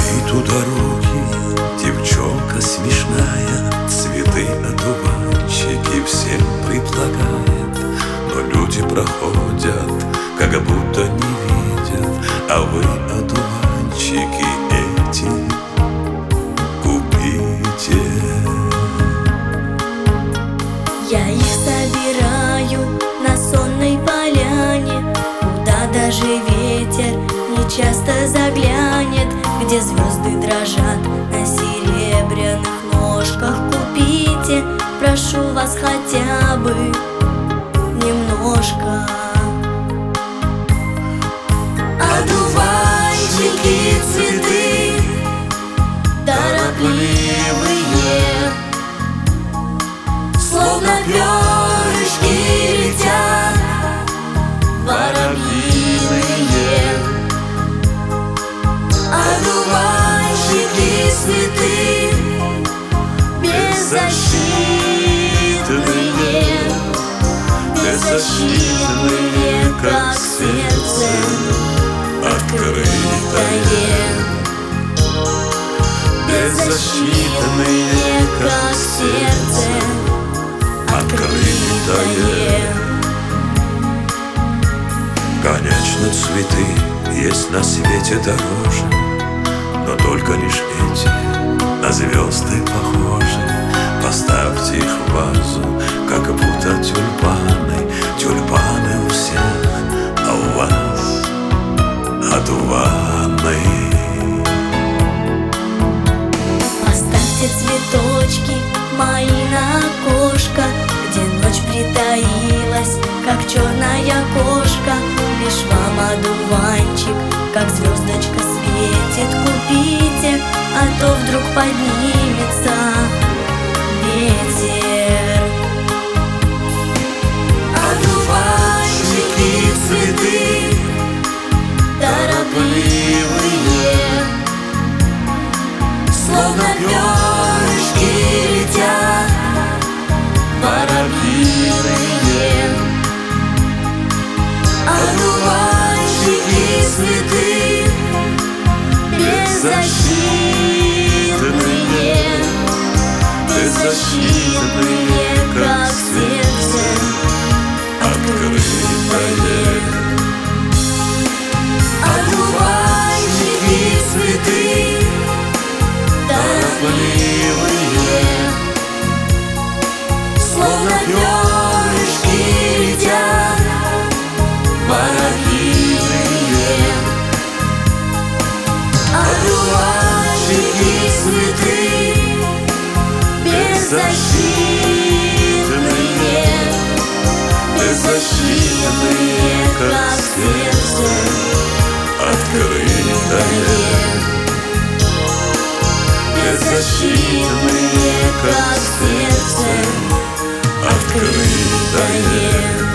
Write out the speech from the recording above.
Стоит у дороги девчонка смешная, цветы одуванчики всем предлагает. Но люди проходят, как будто не видят, а вы одуванчики эти купите. Я их собираю на сонной поляне, куда даже ветер не часто заглянет, где звезды дрожат на серебряных ножках. Купите, прошу вас, хотя бы немножко. Одуванчики, цветы торопливые, словно перышки летят воробьиные. Одуванчики, цветы беззащитные, беззащитные, как сердце открытое. Беззащитные, как сердце открытое. Конечно, цветы есть на свете дороже, но только лишь эти на звезды похожи. Поставьте их в вазу, как будто тюльпаны. Тюльпаны у всех, а у вас одуваны. Поставьте цветочки мои на окошко, где ночь притаилась, как черная кошка. Лишь вам одуванчик, как звездочка, светит. Купите, а то вдруг поднимется ветер. Одуванчики, цветы торопливые, словно перышки летят воробьиные. Одуванчики, цветы беззащитные, беззащитные, как сердце открытое. Одуванчики, цветы торопливые, словно перышки летят воробьиные. Одуванчики, цветы беззащитные, беззащитные, как сердце открытое. Беззащитные, как сердце открытое.